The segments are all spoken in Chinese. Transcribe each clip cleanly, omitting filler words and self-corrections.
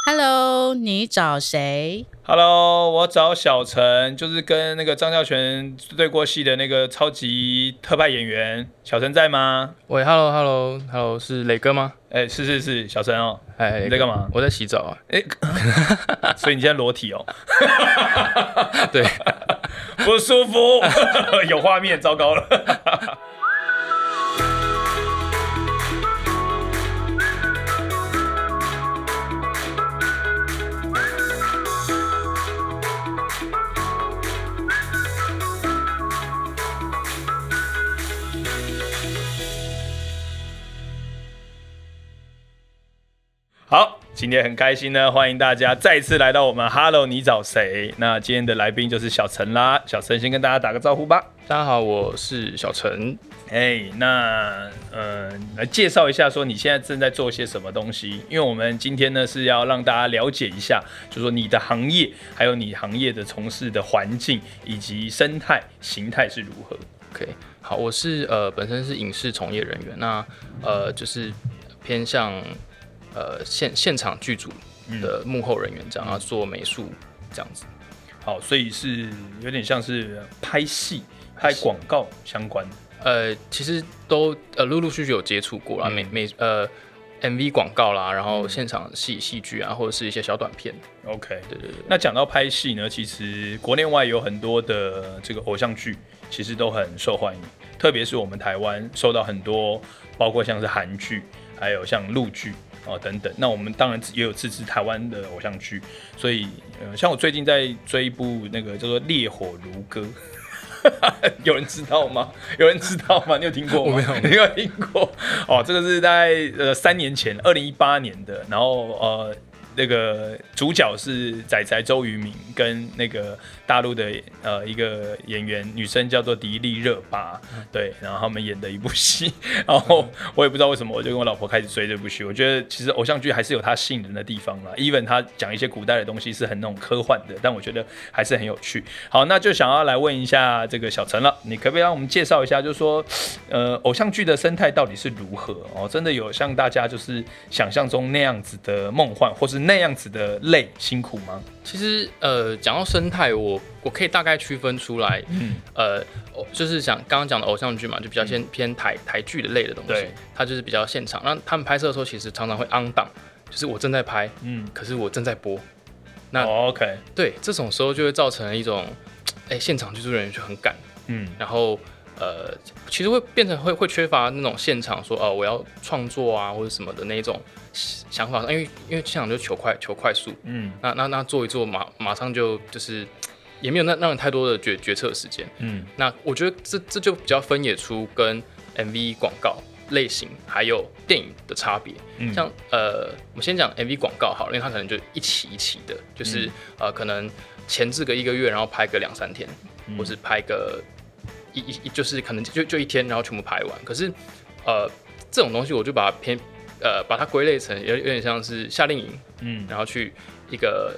Hello，你找谁 Hello，我找小陈，就是跟那个张孝全对过戏的那个超级特派演员。小陈在吗？ 喂 ，Hello，是磊哥吗？ 是，小陈哦。 哎， 你在干嘛？ 我在洗澡啊。 所以你现在裸体哦？ 对， 不舒服，有画面，糟糕了。好，今天很开心呢，欢迎大家再次来到我们 Hello 你找谁？那今天的来宾就是小陈啦。小陈先跟大家打个招呼吧。 大家好，我是小陈。 来介绍一下，说你现在正在做些什么东西？因为我们今天呢是要让大家了解一下，就是说你的行业，还有你行业的从事的环境以及生态形态是如何。 OK， 好，我是本身是影视从业人员，那就是偏向现场剧组的幕后人员这样，然后做美术这样子。 好，所以是有点像是拍戏、拍广告相关的。 其实都陆陆续续有接触过啦，MV 广告啦，然后现场戏剧啊，或者是一些小短片。 OK， 对。 那讲到拍戏呢，其实国内外有很多的这个偶像剧，其实都很受欢迎，特别是我们台湾受到很多，包括像是韩剧，还有像陆剧。等等，那我们当然也有支持台湾的偶像剧，所以像我最近在追一部那个叫做《烈火如歌》，有人知道吗？你有听过吗？ 我没有， 你有听过？哦，这个是大概3年前，2018年的，然后那个主角是仔仔周渝民跟那个大陆的一个演员女生叫做迪丽热巴，对，然后他们演的一部戏，然后我也不知道为什么，我就跟我老婆开始追这部戏。我觉得其实偶像剧还是有它吸引人的地方啦 ，even 它讲一些古代的东西是很那种科幻的，但我觉得还是很有趣。好，那就想要来问一下这个小陈了，你可不可以让我们介绍一下，就是说偶像剧的生态到底是如何哦？真的有像大家就是想象中那样子的梦幻，或是那样子的累辛苦吗？ 其实讲到生态，我可以大概区分出来，就是像刚刚讲的偶像剧嘛，就比较偏台剧的类的东西，它就是比较现场。那他们拍摄的时候，其实常常会 on 档，就是我正在拍，可是我正在播。那 OK， 对，这种时候就会造成一种，现场剧组人员就很赶，然后其实会变成会缺乏那种现场说我要创作啊或者什么的那种想法，因为现场就求快速，那做一做马上就是也没有让人太多的决策时间，那我觉得这就比较分野出跟 MV 广告类型还有电影的差别，像我们先讲 MV 广告好了，因为它可能就一期的，就是可能前置个1个月，然后拍个2-3天，或是拍个就是可能就1天，然后全部拍完。可是这种东西我就把它归类成有点像是夏令营，然后去一个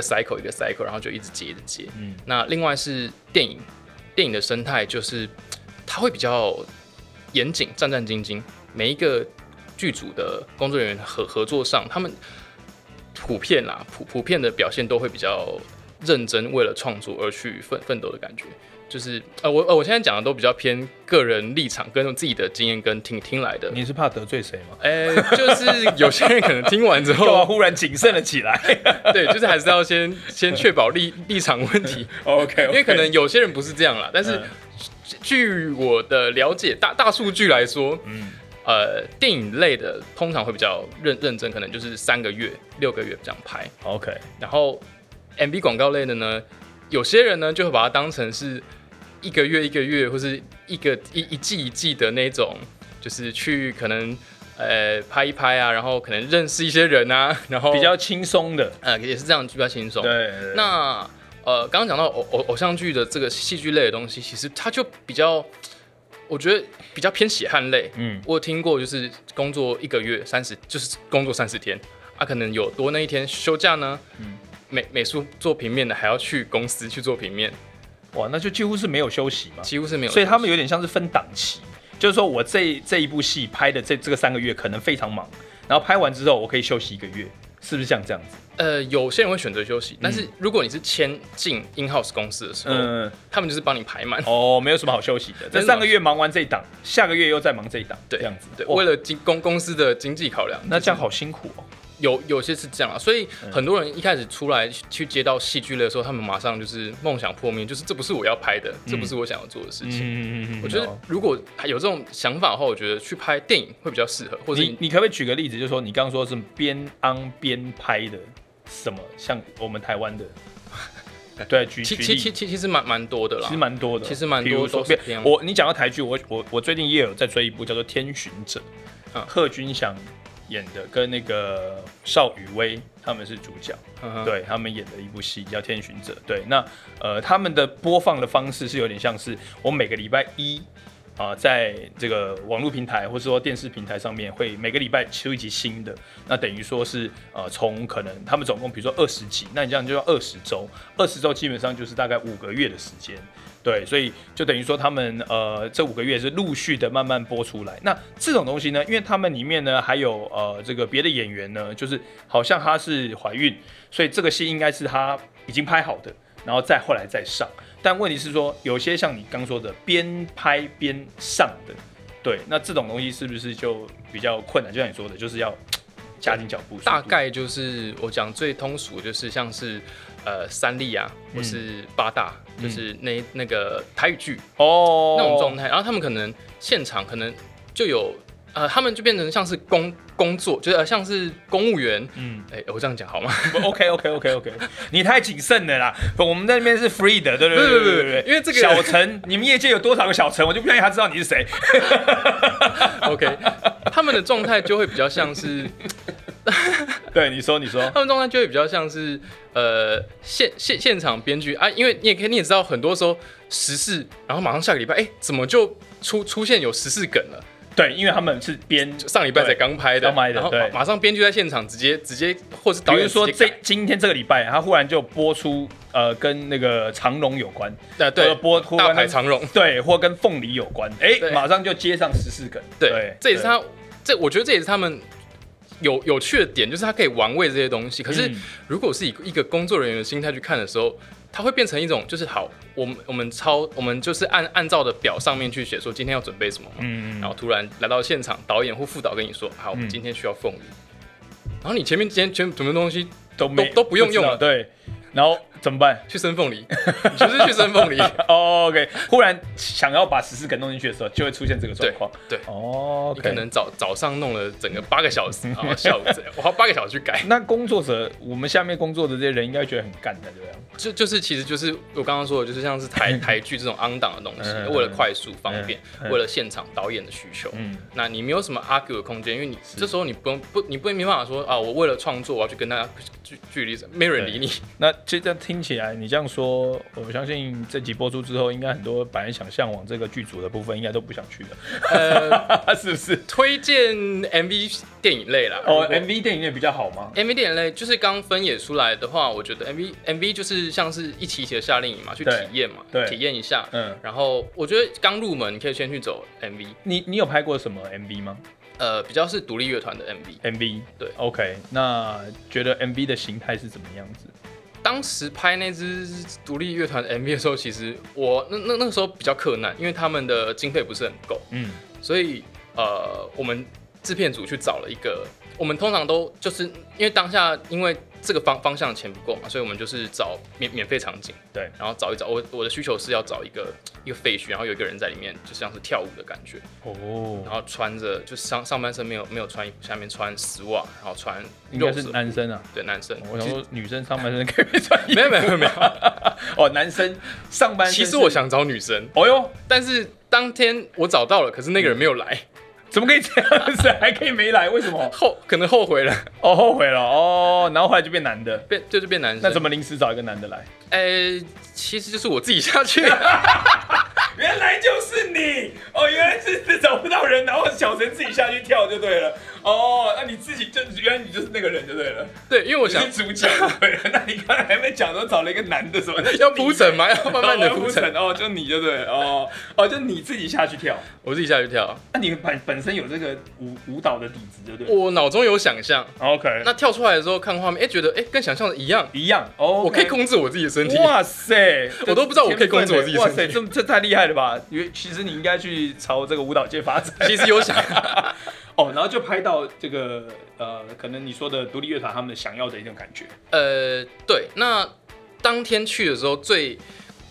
cycle， 然后就一直接。那另外是电影的生态，就是它会比较严谨、战兢兢，每一个剧组的工作人员合作上，他们普遍的表现都会比较认真，为了创作而去奋斗的感觉。就是我现在讲的都比较偏个人立场，跟自己的经验跟听来的。 你是怕得罪谁吗？ 就是有些人可能听完之后， 忽然谨慎了起来。 对，就是还是要先确保立场问题。 OK， 因为可能有些人不是这样啦，但是据我的了解，大数据来说，电影类的通常会比较认真，可能就是3个月、6个月这样拍。 OK， 然后 MV 广告类的呢，有些人呢就会把它当成是1个月，或是一季的那种，就是去可能拍一拍啊，然后可能认识一些人啊，然后比较轻松的， 也是这样比较轻松。 对。 那刚刚讲到偶像剧的这个戏剧类的东西，其实它就比较，我觉得比较偏血汗类。我有听过，就是工作1个月就是工作30天啊，可能有多那一天休假呢，美术做平面的还要去公司去做平面。 哇，那就几乎是没有休息嘛， 几乎是没有休息， 所以他们有点像是分档期，就是说我这一部戏拍的这个3个月可能非常忙，然后拍完之后我可以休息1个月， 是不是像这样子？ 有些人会选择休息，但是如果你是签进 in-house 公司的时候，他们就是帮你排满。 没有什么好休息的。这上个月忙完这一档，下个月又在忙这一档，这样子。 对，为了公司的经济考量， 那这样好辛苦哦。 有些是这样啊，所以很多人一开始出来去接到戏剧类的时候，他们马上就是梦想破灭，就是这不是我要拍的，这不是我想要做的事情。我觉得如果有这种想法的话，我觉得去拍电影会比较适合。或者你可不可以举个例子，就是说你刚刚说是边边拍的什么，像我们台湾的，对，其实蛮多的啦， 其实蛮多的， 其实蛮多都是这样。 你讲到台剧，我最近也有在追一部叫做《天巡者》，贺军翔演的，跟那个邵雨薇他们是主角，对他们演的一部戏叫《天巡者》。对，那他们的播放的方式是有点像是我每个礼拜一在这个网络平台或者说电视平台上面会每个礼拜出一集新的，那等于说是从可能他们总共比如说20集，那你这样就要20周，20周基本上就是大概5个月的时间。对，所以就等于说他们这5个月是陆续的慢慢播出来。那这种东西呢，因为他们里面呢还有这个别的演员呢，就是好像她是怀孕，所以这个戏应该是她已经拍好的，然后后来再上。但问题是说，有些像你刚说的边拍边上的，对，那这种东西是不是就比较困难？就像你说的，就是要加紧脚步。 大概就是我讲最通俗，就是像是三立啊，或是八大，就是那个台语剧那种状态，然后他们可能现场可能就有他们就变成像是工作，就是像是公务员。我这样讲好吗 ？OK， 你太谨慎了啦。我们那边是 free 的，对， 因为这个小陈，你们业界有多少个小陈，我就不相信他知道你是谁。 OK， 他们的状态就会比较像是。 对，你说， 他们状态就会比较像是现场编剧啊，因为你也知道，很多时候时事，然后马上下个礼拜，怎么就出现有时事梗了？ 对，因为他们是上礼拜才刚拍的，然后马上编剧在现场直接，或是导演，比如说今天这个礼拜，他忽然就播出跟那个长荣有关， 对，大牌长荣， 对，或跟凤梨有关，马上就接上时事梗， 对，这也是我觉得这也是他们有趣的点，就是他可以玩味这些东西。可是如果是以一个工作人员的心态去看的时候，它会变成一种就是好，我们就是按照的表上面去写说今天要准备什么嘛，然后突然来到现场，导演或副导跟你说，好，我们今天需要凤梨，然后你前面今天什么东西都不用了， 对，然后怎么办？ 去生凤梨，你就是去生凤梨。 OK， 忽然想要把时事梗弄进去的时候，就会出现这个状况。 对，你可能早上弄了整个8个小时，然后下午我花8个小时去改。 那工作者，我们下面工作的这些人应该觉得很干的，对不对？ 其实就是我刚刚说的，就是像是台剧这种on档的东西，为了快速方便，为了现场导演的需求，那你没有什么 argue 的空间，因为你这时候你没办法说啊，我为了创作我要去跟大家据理，没有人理你。 那这样听起来，你这样说，我相信这集播出之后，应该很多本来想向往这个剧组的部分，应该都不想去了，是不是？ 推荐 MV 电影类啦。 MV 电影类比较好吗 ？MV 电影类就是刚分野出来的话，我觉得 MV 就是像是一期的夏令营嘛，去体验嘛，体验一下。然后我觉得刚入门，你可以先去走 MV。 你有拍过什么 MV 吗？ 比较是独立乐团的 MV。对 ，OK。那觉得 MV 的形态是怎么样子？ 当时拍那支独立乐团的 MV 的时候，其实我那个时候比较困难，因为他们的经费不是很够，所以我们制片组去找了一个，我们通常都就是因为当下因为这个方向钱不够嘛，所以我们就是找免费场景，对，然后找一找我的需求是要找一个废墟，然后有一个人在里面，就像是跳舞的感觉，然后穿着就是上半身没有穿衣服，下面穿丝袜，然后穿应该是男生啊， 对，男生。 我想说女生上半身可以没穿衣服， 没有， 男生上半身。 其实我想找女生，但是当天我找到了，可是那个人没有来。 怎么可以这样子？还可以没来？为什么？ 可能后悔了。 后悔了。然后后来就变男的， 变男生。 那怎么临时找一个男的来？ 其实就是我自己下去。 原来就是你原来是找不到人，然后小陈自己下去跳就对了。那你自己就原来你就是那个人就对了。 对，因为我想你是主角对了。那你刚才还没讲说找了一个男的什么？ 要铺陈吗？要慢慢的铺陈哦，就你就对了就你自己下去跳， 我自己下去跳。 那你本身有这个舞蹈的底子，对不对？ 我脑中有想象 ，OK。 那跳出来的时候看画面，觉得跟想象的一样哦， 我可以控制我自己的身体。 哇塞， 我都不知道我可以控制我自己的身体。 哇塞，这太厉害了吧？其实你应该去朝这个舞蹈界发展。 其实有想然后就拍到这个可能你说的独立乐团他们想要的一种感觉。 对，那当天去的时候最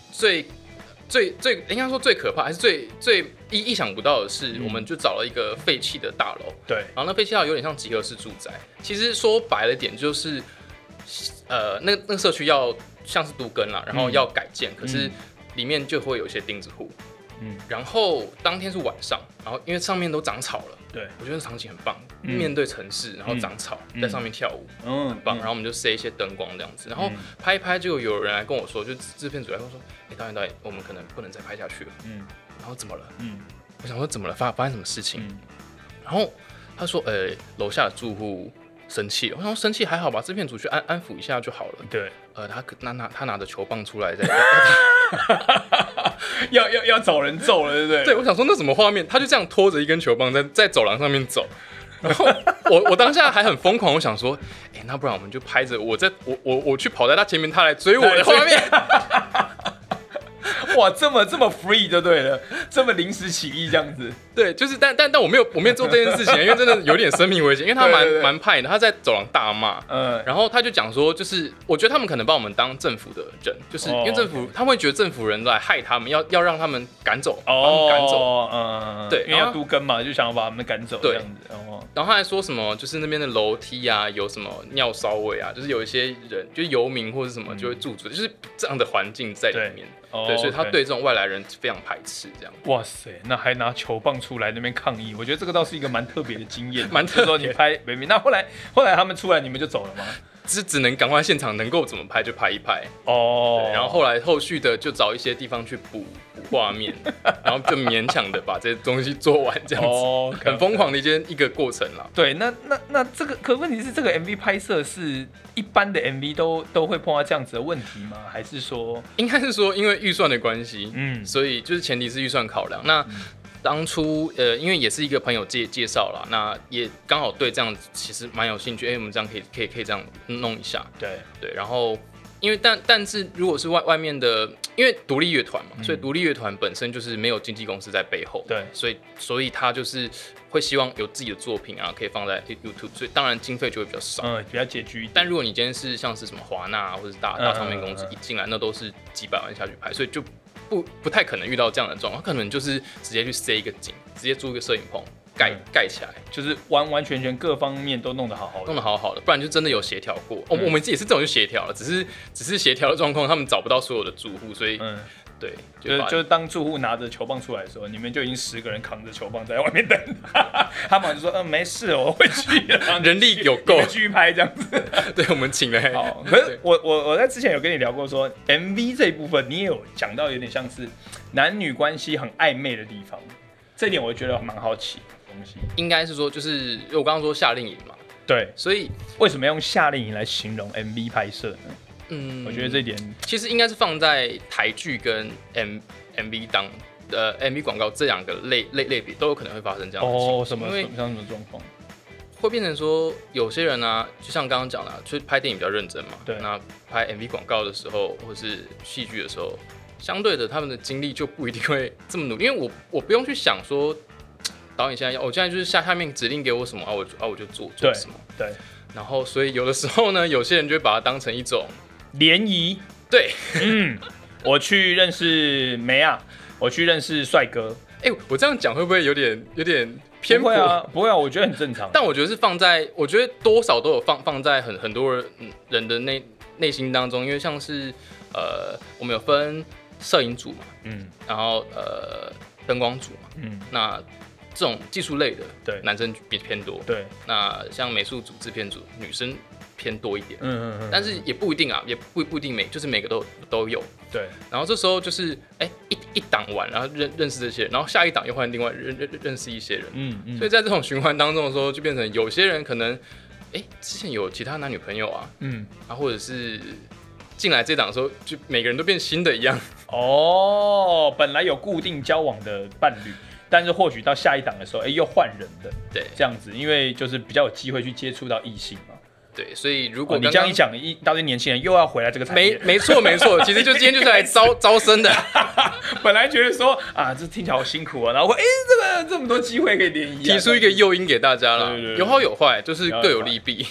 应该说最可怕，还是最意想不到的是，我们就找了一个废弃的大楼。 对， 然后那废弃大楼有点像集合式住宅。其实说白了点就是，那个社区要像是都更啦，然后要改建，可是里面就会有一些钉子户。然后当天是晚上，然后因为上面都长草了， 对， 我觉得场景很棒，面对城市，然后长草，在上面跳舞，很棒。然后我们就塞一些灯光这样子，然后拍一拍，就有人来跟我说，就制片组来跟我说，导演，我们可能不能再拍下去了。然后怎么了？我想说怎么了？发生什么事情？然后他说，楼下的住户生气了。我想说生气还好吧，制片组去安抚一下就好了。对，他拿着球棒出来在。 要找人揍了，对不对？ 对，我想说那什么画面，他就这样拖着一根球棒在走廊上面走，然后我当下还很疯狂，我想说，那不然我们就拍着我去跑在他前面，他来追我的画面。 哇，这么 free 就对了，这么临时起意这样子。 对，就是但我没有做这件事情，因为真的有点生命危险，因为他蛮派的，他在走廊大骂，然后他就讲说，就是我觉得他们可能把我们当政府的人，就是因为政府他们会觉得政府人来害他们，要让他们赶走，把他们赶走，对， 因为要都更嘛，就想要把他们赶走这样子。 然后他还说什么，就是那边的楼梯啊，有什么尿骚味啊，就是有一些人，就是游民或者什么就会驻足，就是这样的环境在里面。对，所以他对这种外来人非常排斥，这样。 哇塞，那还拿球棒出来那边抗议，我觉得这个倒是一个蛮特别的经验。 蛮特别。 说你拍北美，那后来他们出来，你们就走了吗？ 只能赶快现场能够怎么拍就拍一拍。对，然后后续的就找一些地方去补画面，然后就勉强的把这些东西做完，这样子。很疯狂的一个过程啦。 对，那这个，可问题是这个 MV 拍摄是一般的 MV 都会碰到这样子的问题吗？还是说？ 应该是说因为预算的关系，所以就是前提是预算考量。那当初因为也是一个朋友介绍啦，那也刚好对这样子其实蛮有兴趣，我们这样可以这样弄一下。对，然后因为但是如果是外面的，因为独立乐团嘛，所以独立乐团本身就是没有经纪公司在背后，对，所以他就是会希望有自己的作品啊，可以放在 YouTube， 所以当然经费就会比较少， 比较拮据一点。 但如果你今天是像是什么华纳或者是大唱片公司一进来，那都是几百万下去拍，所以就不太可能遇到这样的状况，可能就是直接去塞一个景，直接租一个摄影棚盖起来， 就是完全各方面都弄得好好的， 不然就真的有协调过。我们也是这种就协调了，只是协调的状况，他们找不到所有的住户，所以对， 就是当住户拿着球棒出来的时候，你们就已经10个人扛着球棒在外面等，他们就说没事，我会去的， 人力有够， 继续拍这样子。 对，我们请了。 好，可是我在之前有跟你聊过说 MV 这一部分，你也有讲到有点像是男女关系很暧昧的地方，这点我觉得蛮好奇的东西。 应该是说，就是因为我刚刚说夏令营嘛， 对， 所以为什么用夏令营来形容 MV 拍摄呢？我觉得这点其实应该是放在台剧跟 MV MV 广告这两个类别都有可能会发生这样的情况。 什么状况？ 会变成说有些人啊，就像刚刚讲的，就是拍电影比较认真嘛。 对。那拍 MV 广告的时候，或是戏剧的时候，相对的他们的精力就不一定会这么努力，因为我不用去想说导演现在我现在就是下面指令给我什么我就做什么。 对。 然后所以有的时候呢，有些人就会把它当成一种联谊。 对， 我去认识梅亚，我去认识帅哥。 我这样讲会不会有点偏颇？ 不会啊，我觉得很正常。 但我觉得是我觉得多少都有放在很多人的内心当中，因为像是我们有分摄影组嘛，然后灯光组嘛，那这种技术类的，对，男生偏多，对。那像美术组、制片组，女生偏多一点，但是也不一定啊，也不一定就是每个都有。 对， 然后这时候就是一档完，然后认识这些人，然后下一档又换另外认识一些人，所以在这种循环当中的时候，就变成有些人可能之前有其他男女朋友啊，啊或者是进来这档的时候，就每个人都变新的一样。 哦，本来有固定交往的伴侣，但是或许到下一档的时候，又换人的， 对， 这样子，因为就是比较有机会去接触到异性嘛。 对，所以如果你这样一讲，一大堆年轻人又要回来这个产业， 没错，其实就今天就是来招生的。 本来觉得说啊，这听起来好辛苦啊，然后这么多机会可以联谊， 提出一个诱因给大家了， 对， 有好有坏，就是各有利弊。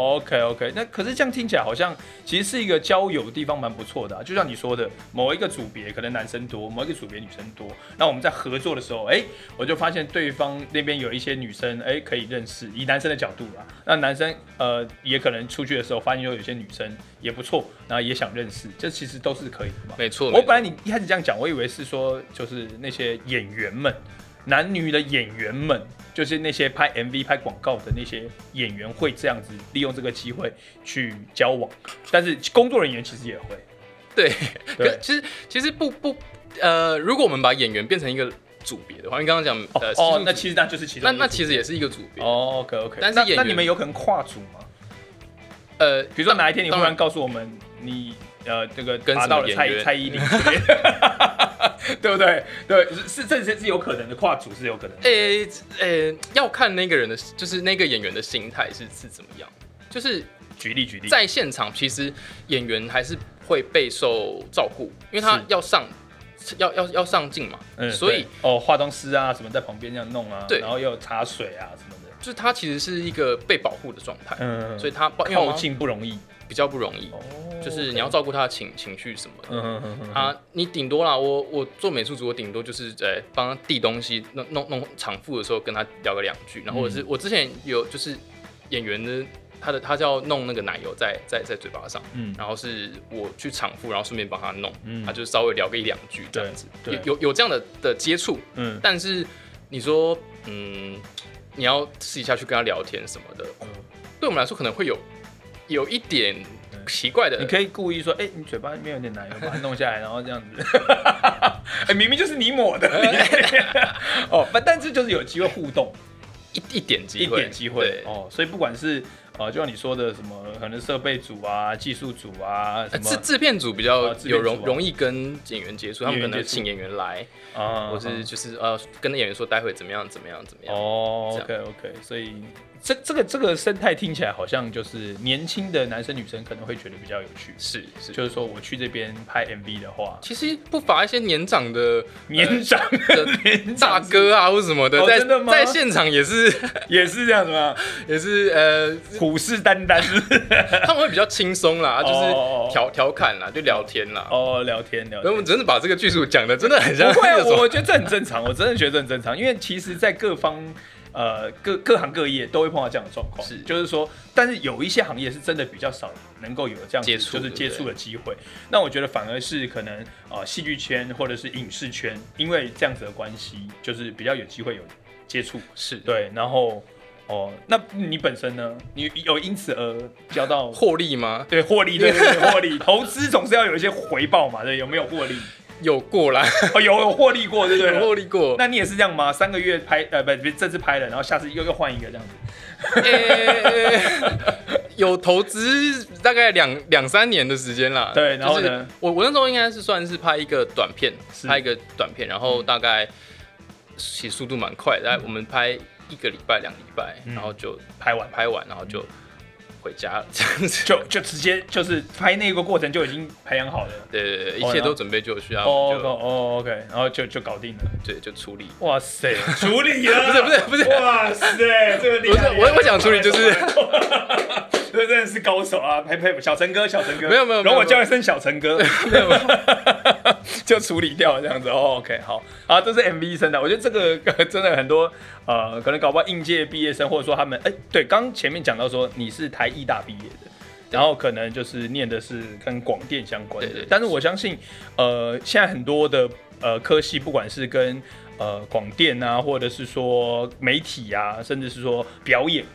OK， 那可是这样听起来好像其实是一个交友的地方蛮不错的，就像你说的，某一个组别可能男生多，某一个组别女生多，那我们在合作的时候，我就发现对方那边有一些女生，可以认识，以男生的角度啦，那男生也可能出去的时候发现有些女生也不错，然后也想认识，这其实都是可以的嘛。 没错， 我本来你一开始这样讲，我以为是说就是那些演员们，男女的演员们，就是那些拍 MV 拍广告的那些演员会这样子利用这个机会去交往，但是工作人员其实也会。 对，其实不如果我们把演员变成一个组别的话，因为刚刚讲那其实那就是其中那其实也是一个组别。 OK， 但是那你们有可能跨组吗？比如说哪一天你忽然告诉我们你这个达到了蔡依林之类的，对不对？对，这是有可能的，跨组是有可能的。 要看那个人的，就是那个演员的心态是怎么样。就是举例， 在现场其实演员还是会备受照顾，因为他要要上镜嘛，所以化妆师啊什么在旁边这样弄啊， 对， 然后又有茶水啊什么的， 就是他其实是一个被保护的状态，所以他靠近不容易， 比较不容易，就是你要照顾他的情绪什么的，你顶多啦，我做美术组，我顶多就是帮他递东西，弄场副的时候跟他聊个2句，然后或者是我之前有就是演员的。他叫弄那个奶油在嘴巴上，然后是我去场副，然后顺便帮他弄，他就稍微聊个1-2句这样子，有这样的接触，但是你说你要私底下去跟他聊天什么的，对我们来说可能会有一点奇怪的。 你可以故意说，你嘴巴里面有点奶油，把它弄下来，然后这样子，明明就是你抹的，但是就是有机会互动， 一点机会所以不管是。就像你说的，什么可能设备组啊、技术组啊，什么制片组比较容易跟演员接触，他们可能请演员来，或是就是跟演员说待会怎么样。OK， 所以这个生态听起来好像就是年轻的男生女生可能会觉得比较有趣， 是， 就是说我去这边拍 MV 的话， 其实不乏一些年长的大哥啊或什么的，在现场也是这样子吗？ 也是虎视眈眈， 他们会比较轻松啦，就是调侃啦，就聊天啦。 聊天。 我们真的把这个剧组讲的真的很像。 不会，我觉得这很正常，我真的觉得这很正常，因为其实，在各方各行各业都会碰到这样的状况，就是说，但是有一些行业是真的比较少能够有这样子就是接触的机会。那我觉得反而是可能戏剧圈或者是影视圈，因为这样子的关系，就是比较有机会有接触， 是对，然后。那你本身呢？你有因此而交到获利吗？ 对，获利，对，获利。投资总是要有一些回报嘛，对，有没有获利？ 有过啦， 有获利过，对不对？ 有获利过。 那你也是这样吗？3个月拍，不，这次拍了，然后下次又换一个这样子。有投资大概2-3年的时间啦。 对，然后呢？ 我那时候应该是算是拍一个短片，然后大概其实速度蛮快的，我们拍1个礼拜、2个礼拜，然后就拍完，然后就回家了，这样子就直接就是拍那个过程就已经培养好了， 对，一切都准备就绪啊。 OK， 然后就搞定了， 对，就处理。 哇塞，处理了， 不是， 哇塞，这个厉害。 我想处理就是。 这真的是高手啊！佩服小陈哥， 没有， 容我叫一声小陈哥，没有，就处理掉这样子。OK， 好啊，这是 MV 生的，我觉得这个真的很多可能搞不好应届毕业生，或者说他们对，刚前面讲到说你是台艺大毕业的，然后可能就是念的是跟广电相关的，但是我相信现在很多的科系，不管是跟广电啊，或者是说媒体啊，甚至是说表演。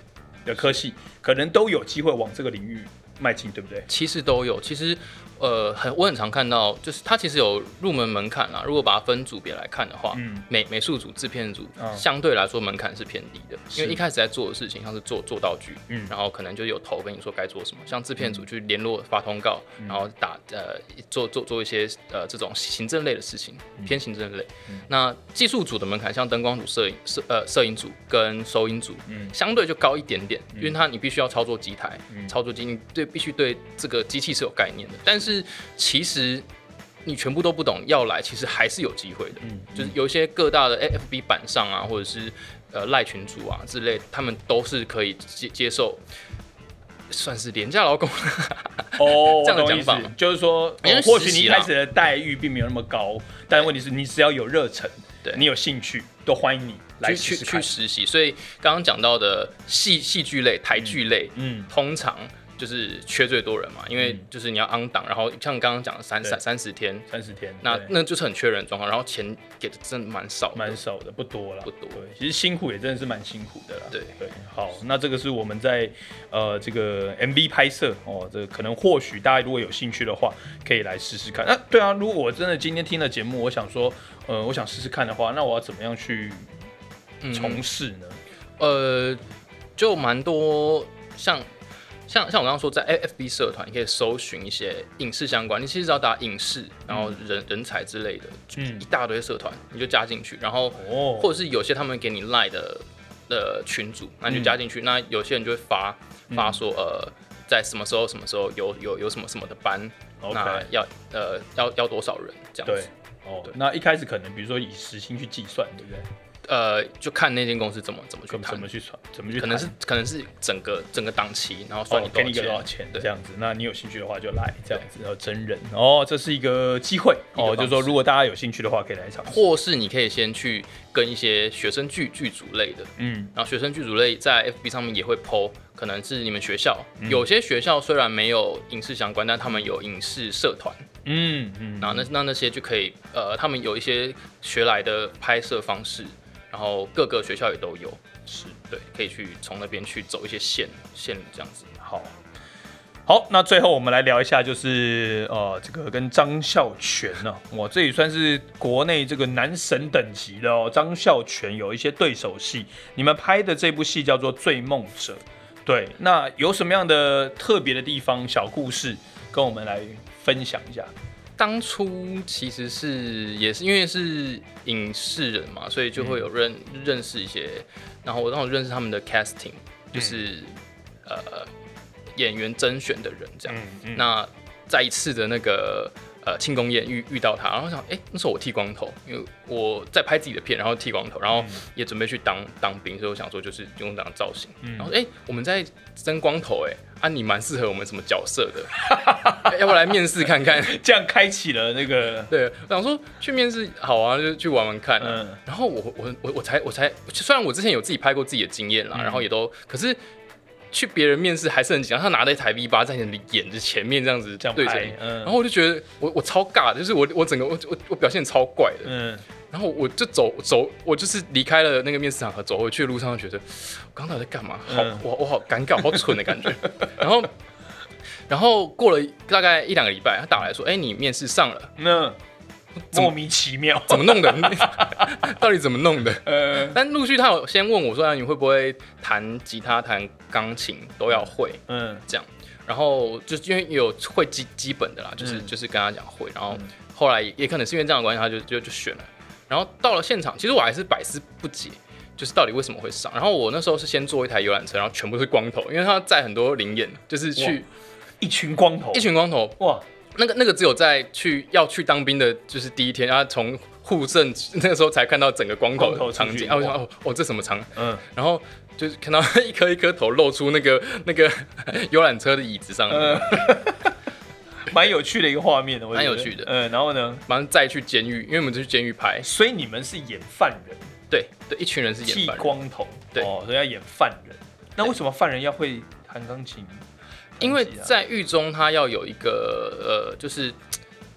的科系，可能都有机会往这个领域迈进，对不对？ 其实都有，其实我很常看到，就是它其实有入门门槛啦。如果把它分组别来看的话，美术组、制片组相对来说门槛是偏低的，因为一开始在做的事情像是做道具，然后可能就有头跟你说该做什么，像制片组去联络、发通告，然后做一些这种行政类的事情，偏行政类。那技术组的门槛，像灯光组、摄影组跟收音组，相对就高一点点，因为你必须要操作机台、操作机，你必须对这个机器是有概念的，但是其实你全部都不懂要来，其实还是有机会的。就是有一些各大的 FB 版上啊，或者是赖群组啊之类，他们都是可以接受，算是廉价劳工。这样的讲法， 就是说，或许你一开始的待遇并没有那么高，但问题是你只要有热忱，你有兴趣，都欢迎你来去实习。所以刚刚讲到的戏剧类、台剧类，通常就是缺最多人嘛，因为就是你要on档，然后像刚刚讲的30天，那就是很缺人的状况，然后钱给的真的蛮少的，不多啦， 不多。 对，其实辛苦也真的是蛮辛苦的啦。 对， 好，那这个是我们在这个 MV 拍摄哦，这个可能或许大家如果有兴趣的话，可以来试试看。对啊，如果我真的今天听了节目，我想说，我想试试看的话，那我要怎么样去从事呢？ 就蛮多像我刚刚说，在 FB 社团，你可以搜寻一些影视相关，你其实只要打影视，然后人才之类的，一大堆社团，你就加进去，然后或者是有些他们给你 LINE 的群组，那你就加进去，那有些人就会发说在什么时候有什么什么的班，那要多少人这样子。 对，那一开始可能比如说以时薪去计算，对不对？ 就看那间公司怎么去谈， 怎么去谈，可能是整个档期，然后算你给你多少钱这样子。那你有兴趣的话就来这样子，然后真人这是一个机会就是说如果大家有兴趣的话可以来尝试， 或是你可以先去跟一些学生剧组类的，然后学生剧组类在 FB 上面也会 po， 可能是你们学校有些学校虽然没有影视相关，但他们有影视社团。然后那些就可以他们有一些学来的拍摄方式，然后各个学校也都有，对，可以去从那边去走一些线这样子。 好，那最后我们来聊一下，就是这个跟张孝全呢，这也算是国内这个男神等级的哦。张孝全有一些对手戏，你们拍的这部戏叫做《醉梦者》，对，那有什么样的特别的地方、小故事，跟我们来分享一下？ 当初其实也是因为是影视人嘛，所以就会有认识一些，然后我当时认识他们的 casting， 就是演员甄选的人这样。那在一次的那个庆功宴遇到他，然后想那时候我剃光头，因为我在拍自己的片，然后剃光头，然后也准备去当兵，所以我想说就是用这样造型。然后我们在争光头你蛮适合我们什么角色的，要不来面试看看？ 这样开启了那个， 对，我想说去面试好啊，就去玩玩看。然后我才，虽然我之前有自己拍过自己的经验啦，然后也都，可是去别人面试还是很紧张，他拿着一台 V8 在你眼的前面这样子对着你，然后我就觉得我超尬的，就是我整个我表现超怪的，然后我就走，我就是离开了那个面试场合，走回去的路上，觉得我刚才在干嘛？我好尴尬，好蠢的感觉。然后过了大概1-2个礼拜，他打来说：“你面试上了。” 莫名其妙， 怎么弄的？到底怎么弄的？但陆续他有先问我说：“你会不会弹吉他、弹钢琴都要会？”这样。然后就因为有会基本的啦，就是跟他讲会。然后后来也可能是因为这样的关系，他就选了。然后到了现场，其实我还是百思不解，就是到底为什么会上。然后我那时候是先坐一台游览车，然后全部是光头，因为他载很多灵演，就是去一群光头， 哇！那个只有要去当兵的，就是第一天，然后从户政那个时候才看到整个光头的场景。我想这什么场？然后就是看到一颗头露出那个游览车的椅子上面。 蛮有趣的一个画面的， 蛮有趣的。 然后呢， 马上再去监狱，因为我们就去监狱拍， 所以你们是演犯人， 对，一群人是演犯人， 剃光头， 对， 所以要演犯人。那为什么犯人要会弹钢琴？ 因为在狱中，他要有一个就是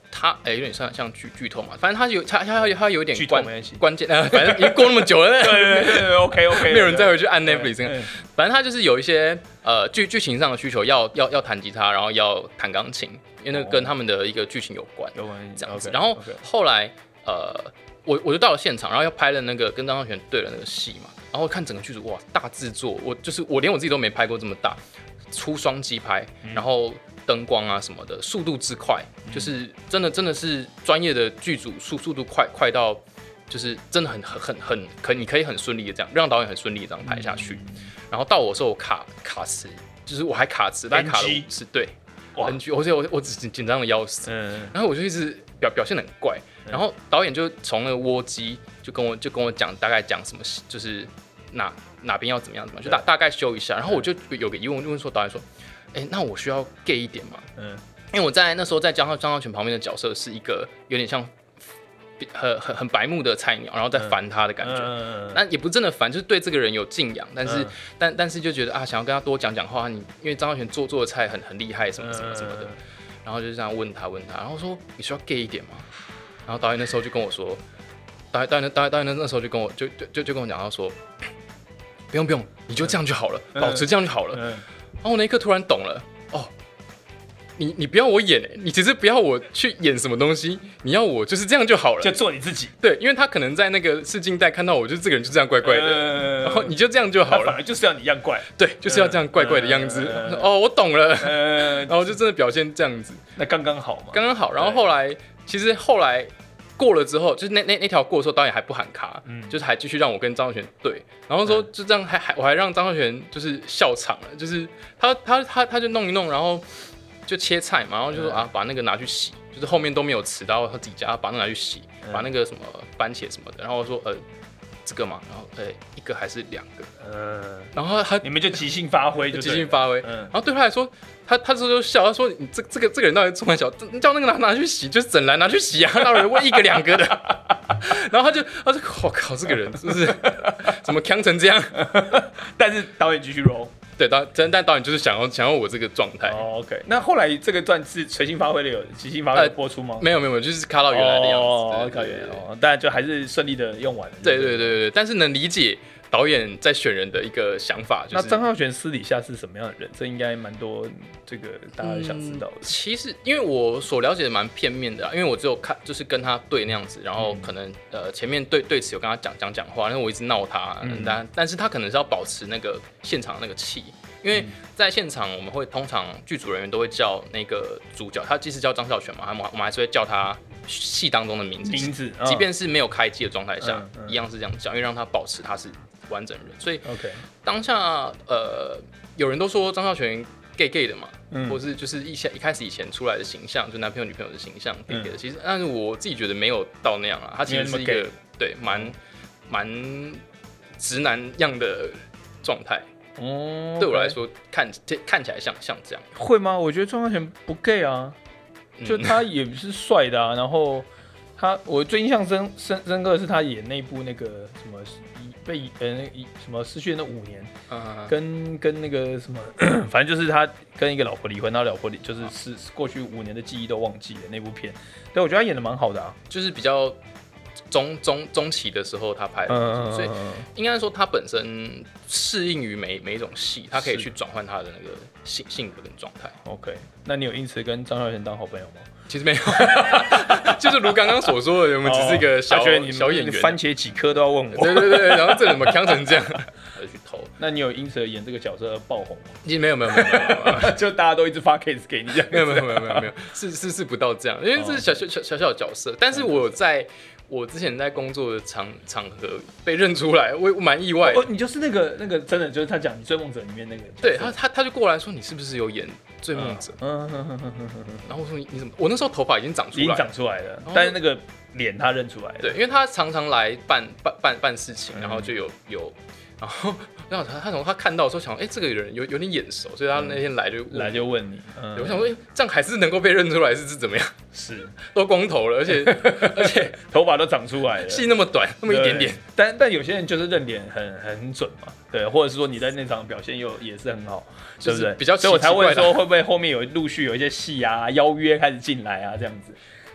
他有点像剧透嘛，反正他有点关键，反正已经过那么久了， 对 ，OK， 没有人再回去按 Netflix，反正他就是有一些剧情上的需求，要弹吉他，然后要弹钢琴，因为那跟他们的一个剧情有关这样子。然后后来我就到了现场，然后要拍了那个跟张孝全对了那个戏嘛，然后看整个剧组哇大制作，我连我自己都没拍过这么大，出双机拍，然后灯光啊什么的，速度之快，就是真的是专业的剧组，速度快到就是真的你可以很顺利的这样，让导演很顺利的这样拍下去。然后到我的时候我卡词，就是我还卡词，大概卡了5次，对，NG，我只紧张的要死，然后我就一直表现得很怪，然后导演就从那个窝机就跟我讲大概讲什么，就是哪边要怎么样，就大概修一下，然后我就有个疑问，就问说导演说，那我需要 gay 一点吗？因为我在那时候在张孝全旁边的角色是一个有点像很白目的菜鸟，然后再烦他的感觉，那也不是真的烦，就是对这个人有敬仰，但是就觉得啊，想要跟他多讲话，因为张孝全做的菜很厉害，什么的，然后就这样问他，然后说你需要 gay 一点吗？然后导演那时候就跟我说，导演那时候就跟我讲到说，不用，你就这样就好了，保持这样就好了。然后我那一刻突然懂了，哦，你不要我演，你其实不要我去演什么东西，你要我就是这样就好了， 就做你自己。 对，因为他可能在那个试镜带看到我，就是这个人就这样怪怪的，然后你就这样就好了， 反而就是要你一样怪， 对，就是要这样怪怪的样子。哦，我懂了，然后就真的表现这样子， 那刚刚好嘛， 刚刚好。然后后来过了之后，就是那条过的时候，导演还不喊卡，就是还继续让我跟张孝全对，然后说就这样我还让张孝全就是笑场了，就是他就弄一弄，然后就切菜嘛，然后就说把那个拿去洗，就是后面都没有吃到他自己家，把那个拿去洗，把那个什么番茄什么的，然后我说这个嘛，然后一个还是2个，然后你们就即兴发挥， 然后对他来说，他就笑，他说你这个人到底这么小，叫那个拿去洗，就是整篮拿去洗啊，哪有人问1个2个的？然后他就我靠，这个人是不是怎么呛成这样？ 但是导演继续 roll。 对，但导演就是想要我这个状态。 OK， 那后来这个段是随性发挥的有即兴发挥的播出吗？ 没有，就是卡到原来的样子。 对，但就还是顺利的用完了。 对，但是能理解导演在选人的一个想法。就是、 那张孝全私底下是什么样的人？这应该蛮多这个大家想知道的。 其实因为我所了解的蛮片面的，因为我只有看就是跟他对那样子，然后可能前面对此有跟他讲话，因为我一直闹他，但是他可能是要保持那个现场那个气。因为在现场，我们会通常剧组人员都会叫那个主角，他即使叫张孝全嘛，我们还是会叫他戏当中的名字，即便是没有开机的状态下，一样是这样叫，因为让他保持他是完整人。所以当下有人都说张孝全 gay 的嘛，或是就是一开始以前出来的形象，就男朋友女朋友的形象 gay 的，其实但是我自己觉得没有到那样啊，他其实是一个对蛮直男样的状态。对我来说看起来像这样， 会吗？我觉得张孝全不 gay 啊，就他也是帅的啊。然后我最印象深刻的是他演那部那个什么什么失去的那5年，跟那个什么，反正就是他跟一个老婆离婚，他老婆就是过去5年的记忆都忘记了那部片。对，我觉得他演的蛮好的啊， 就是比较。中期的时候他拍的，所以应该说他本身适应于每一种戏，他可以去转换他的那个性格跟状态。 OK， 那你有因此跟张孝全当好朋友吗？ 其实没有，就是如刚刚所说的，我们只是一个小演员， 番茄几颗都要问我。 对，然后这怎么呛成这样，就去投。 那你有因此演这个角色而爆红吗？ 其实没有， 就大家都一直发 case 给你这样。 没有，是不到这样，因为这是小的角色，但是我之前在工作的场合被认出来，我蛮意外的。 你就是那个真的就是他讲《追梦者》里面那个。 对他就过来说你是不是有演《追梦者》？然后我说你怎么？我那时候头发已经长出来了， 但是那个脸他认出来了。 对，因为他常常来办事情，然后就有。然后他看到的时候想，这个人有点眼熟，所以他那天来就问你。我想说，这样还是能够被认出来是怎么样？ 是， 都光头了，而且头发都长出来了， 戏那么短，那么一点点。 但有些人就是认脸很准嘛，对，或者是说你在那场表现也是很好，对不对？ 比较， 所以我才问说会不会后面陆续有一些戏啊邀约开始进来啊这样子。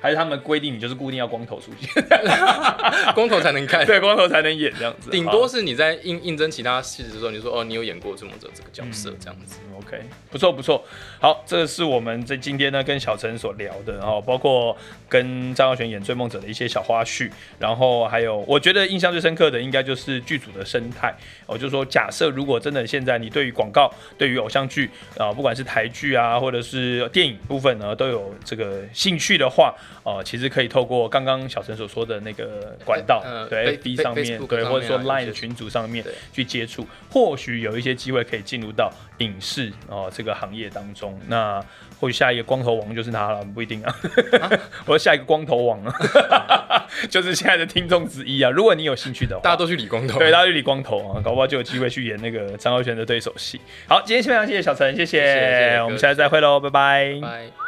还是他们规定你就是固定要光头出现？ 光头才能看， 对，光头才能演这样子。 顶多是你在应征其他戏的时候，你说你有演过追梦者这个角色这样子。 OK， 不错不错。好，这个是我们今天呢跟小陈所聊的，然后包括跟张耀全演追梦者的一些小花絮，然后还有我觉得印象最深刻的应该就是剧组的生态。我就说，假设如果真的现在你对于广告、对于偶像剧不管是台剧啊，或者是电影部分呢，都有这个兴趣的话，其实可以透过刚刚小陈所说的那个管道，对 FB 上面，对，或者说 Line 群组上面去接触，或许有一些机会可以进入到影视这个行业当中。那或许下一个光头王就是他了，不一定啊。我说下一个光头王啊，就是现在的听众之一啊。如果你有兴趣的话， 大家都去理光头， 对，大家去理光头啊，搞不好就有机会去演那个张耀全的对手戏。好，今天非常谢谢小陈，谢谢，我们下次再会喽，拜拜。 拜。